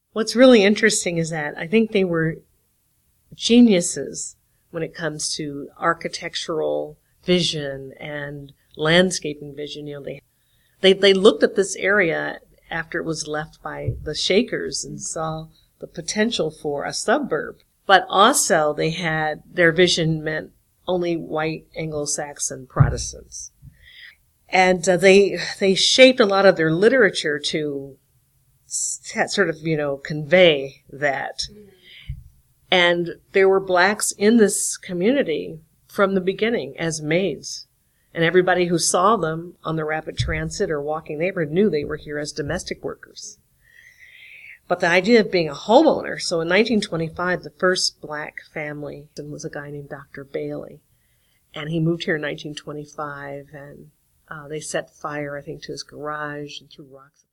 What's really interesting is that I think they were geniuses when it comes to architectural vision and landscaping vision. They looked at this area after it was left by the Shakers and saw the potential for a suburb. But also their vision meant only white Anglo-Saxon Protestants. And they shaped a lot of their literature to sort of, convey that. And there were blacks in this community from the beginning as maids. And everybody who saw them on the rapid transit or walking neighborhood knew they were here as domestic workers. But the idea of being a homeowner, so in 1925, the first black family was a guy named Dr. Bailey. And he moved here in 1925, and they set fire, I think, to his garage and threw rocks.